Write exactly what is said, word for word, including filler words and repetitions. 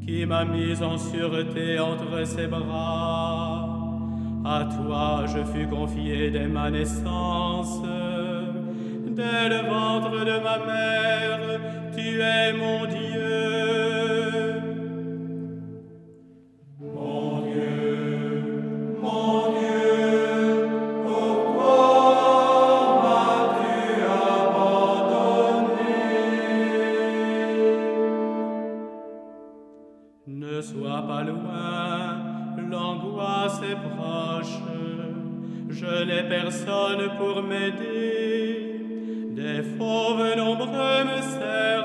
qui m'a mis en sûreté entre ses bras. À toi je fus confié dès ma naissance, dès le ventre de ma mère, tu es mon Dieu. Mon Dieu, mon Dieu, pourquoi m'as-tu abandonné? Ne sois pas loin, l'angoisse est proche, je n'ai personne pour m'aider, des fauves nombreux me servent